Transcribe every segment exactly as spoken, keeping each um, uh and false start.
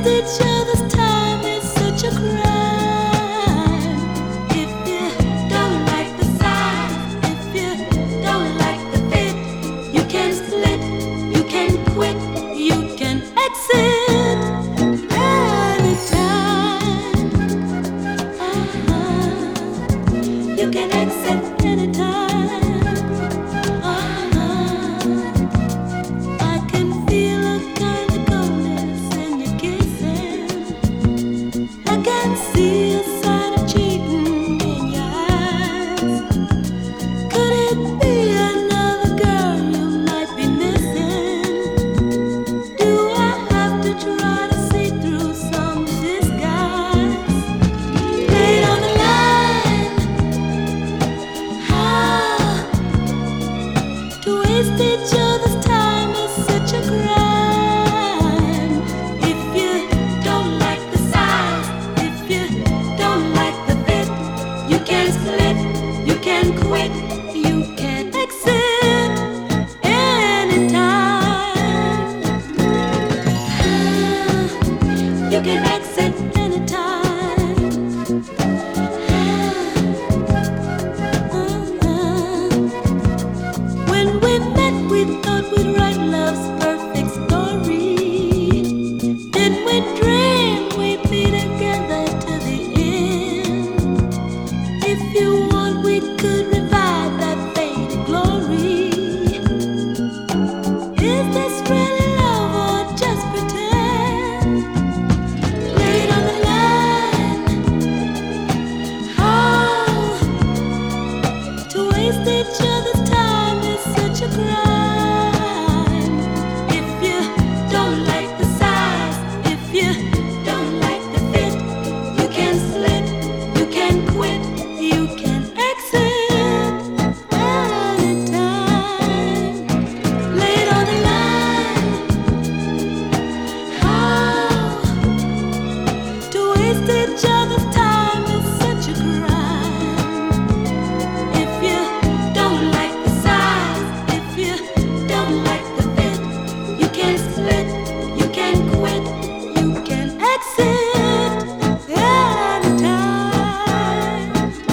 each other's time is such a crime. If you don't like the size, if you don't like the fit, you can split, you can quit, you can exit anytime. Uh-huh. You can exit anytime. Uh-huh. I can feel a kind of coldness in your kissing. I can see a sign of cheating in your eyes. Could it be another girl you might be missing? Do I have to try to see through some disguise? Late on the line, how to waste each other's time is such a crime. If you don't like the size, if you don't like the fit, you can split, you can quit, you can exit anytime. You can exit anytime. When we met, we thought we'd write love's perfect story. Didn't we dream we'd be together to the end? If you want, we could revive that faded glory. Is this really love or just pretend? Late on the line, how to waste each other's time is such a crime. If you don't like the size, if you don't like the fit, you can split, you can quit, you can exit anytime. Late on the line, how to waste each other's time is such a crime. If you don't like the size, if you don't like the fit, you can split, you can quit, you can exit anytime.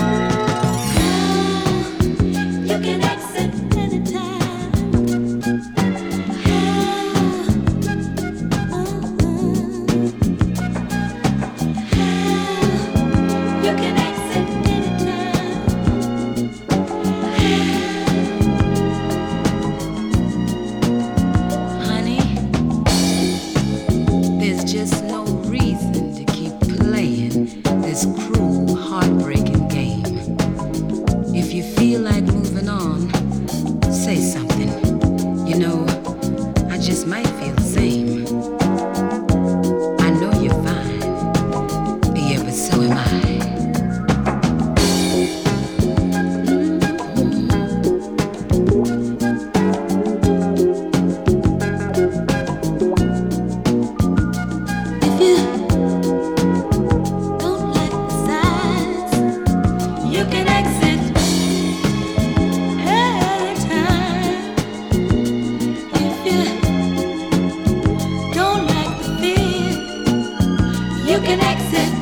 You can exit anytime. You can exit anytime. Honey, there's just no reason to keep playing this cruel, heartbreaking game. If you feel like moving on, say something. You know, I just might feel the same. I know you're fine, yeah, but so am I. If you don't like the size, you can exit anytime. If you don't like the fit, you can exit